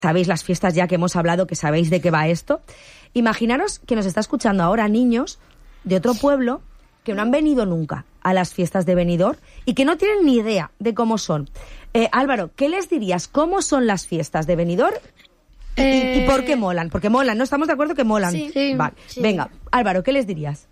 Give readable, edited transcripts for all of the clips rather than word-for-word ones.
sabéis las fiestas ya que hemos hablado, que sabéis de qué va esto. Imaginaros que nos está escuchando ahora niños de otro pueblo que no han venido nunca a las fiestas de Benidorm y que no tienen ni idea de cómo son. Álvaro, ¿qué les dirías? ¿Cómo son las fiestas de Benidorm? ¿Y por qué molan? Porque molan, ¿no? ¿Estamos de acuerdo que molan? Sí. Vale. Sí. Venga, Álvaro, ¿qué les dirías?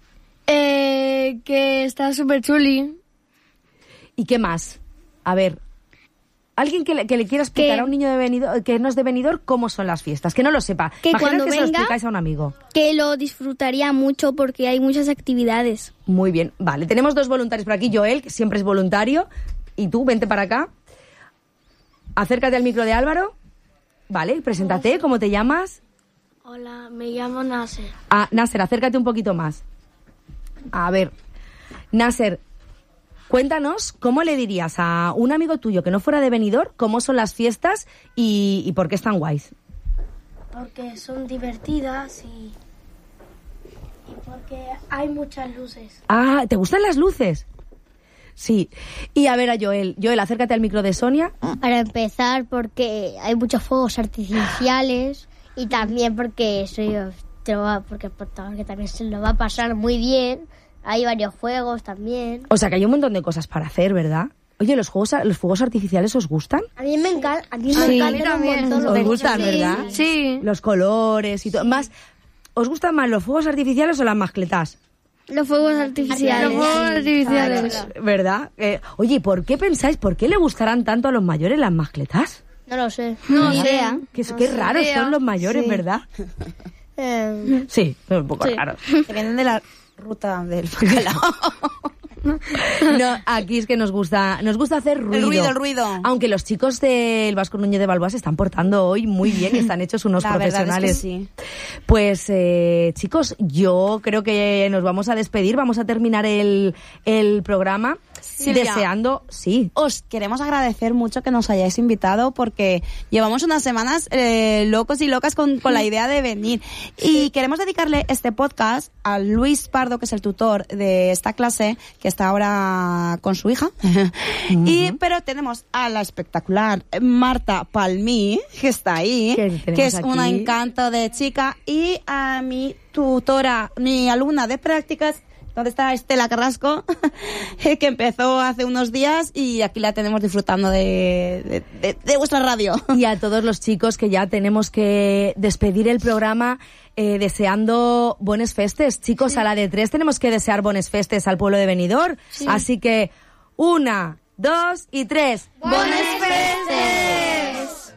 Que está súper chuli. ¿Y qué más? A ver, alguien que le quiera explicar a un niño de Benidorm, que no es de Benidorm, cómo son las fiestas, que no lo sepa. Que Imaginaos cuando que se lo venga, explicáis a un amigo. Que lo disfrutaría mucho porque hay muchas actividades. Muy bien, vale. Tenemos 2 voluntarios por aquí. Joel, que siempre es voluntario, y tú, vente para acá. Acércate al micro de Álvaro. Vale, preséntate, ¿cómo te llamas? Hola, me llamo Nasser. Nasser, acércate un poquito más. A ver, Nasser, cuéntanos cómo le dirías a un amigo tuyo que no fuera de Benidorm cómo son las fiestas y por qué están guays. Porque son divertidas y porque hay muchas luces. Ah, ¿te gustan las luces? Sí. Y a ver a Joel. Joel, acércate al micro de Sonia. Para empezar, porque hay muchos fuegos artificiales y también porque porque el portador también se lo va a pasar muy bien. Hay varios juegos también. O sea que hay un montón de cosas para hacer, ¿verdad? Oye, ¿los fuegos artificiales os gustan? A mí me encanta. A mí Sí, me a encantan mí un también. montón. Os gustan, Sí. ¿verdad? Sí. Los colores y todo. Más, ¿os gustan más los fuegos artificiales o las mascletas? Los fuegos artificiales. Los fuegos artificiales. ¿Verdad? Oye, ¿por qué le gustarán tanto a los mayores las mascletas? No lo sé. No Ni sé. idea. Qué raros son los mayores, Sí. ¿verdad? Sí, son un poco raros. Dependen de la ruta del bacalao. No, aquí es que nos gusta hacer ruido. El ruido. Aunque los chicos del Vasco Núñez de Balboa se están portando hoy muy bien y están hechos unos La profesionales. verdad es que sí. Pues chicos, yo creo que nos vamos a despedir, vamos a terminar el programa Silvia, deseando, sí. Os queremos agradecer mucho que nos hayáis invitado porque llevamos unas semanas locos y locas con la idea de venir. Y queremos dedicarle este podcast a Luis Pardo, que es el tutor de esta clase, que está ahora con su hija. Pero tenemos a la espectacular Marta Palmí, que está ahí, que es un aquí. encanto de chica, y a mi tutora, mi alumna de prácticas, donde está Estela Carrasco, que empezó hace unos días y aquí la tenemos disfrutando de vuestra radio. Y a todos los chicos que ya tenemos que despedir el programa deseando buenos festes. Chicos, a la de 3 tenemos que desear buenos festes al pueblo de Benidorm. Sí. Así que 1, 2 y 3. ¡Buenos festes!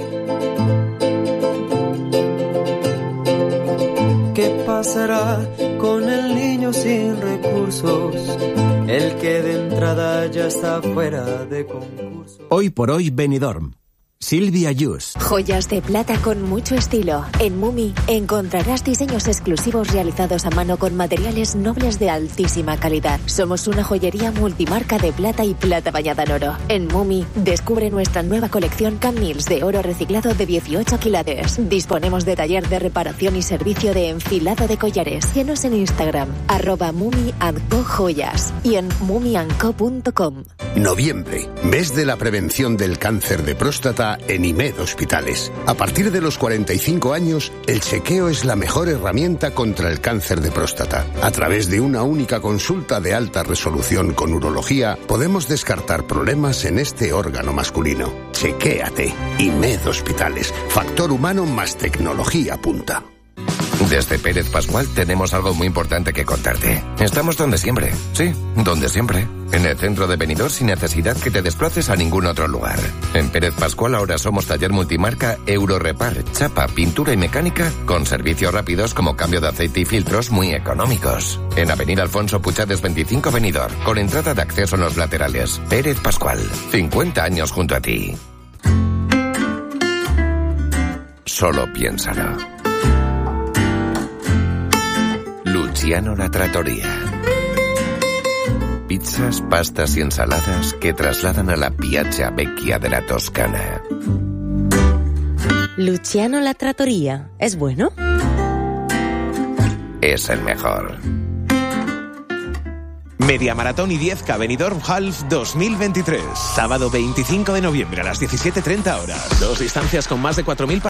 ¿Qué pasará con el niño sin recursos? El que de entrada ya está fuera de concurso. Hoy por hoy Benidorm. Silvia Yus. Joyas de plata con mucho estilo. En Mumi encontrarás diseños exclusivos realizados a mano con materiales nobles de altísima calidad. Somos una joyería multimarca de plata y plata bañada en oro. En Mumi descubre nuestra nueva colección Camils de oro reciclado de 18 quilates. Disponemos de taller de reparación y servicio de enfilado de collares. Síguenos en Instagram @mumiandcojoyas y en mumiandco.com. Noviembre, mes de la prevención del cáncer de próstata en IMED Hospitales. A partir de los 45 años, el chequeo es la mejor herramienta contra el cáncer de próstata. A través de una única consulta de alta resolución con urología, podemos descartar problemas en este órgano masculino. Chequéate. IMED Hospitales. Factor humano más tecnología punta. Desde Pérez Pascual tenemos algo muy importante que contarte. Estamos donde siempre, sí, donde siempre. En el centro de Benidorm sin necesidad que te desplaces a ningún otro lugar. En Pérez Pascual ahora somos taller multimarca Eurorepar, chapa, pintura y mecánica con servicios rápidos como cambio de aceite y filtros muy económicos. En Avenida Alfonso Puchades 25 Benidorm, con entrada de acceso en los laterales. Pérez Pascual, 50 años junto a ti. Solo piénsalo. Luciano La Trattoria. Pizzas, pastas y ensaladas que trasladan a la Piazza Vecchia de la Toscana. Luciano La Trattoria. ¿Es bueno? Es el mejor. Media Maratón y 10K Benidorm Half 2023. Sábado 25 de noviembre a las 17:30 horas. 2 distancias con más de 4.000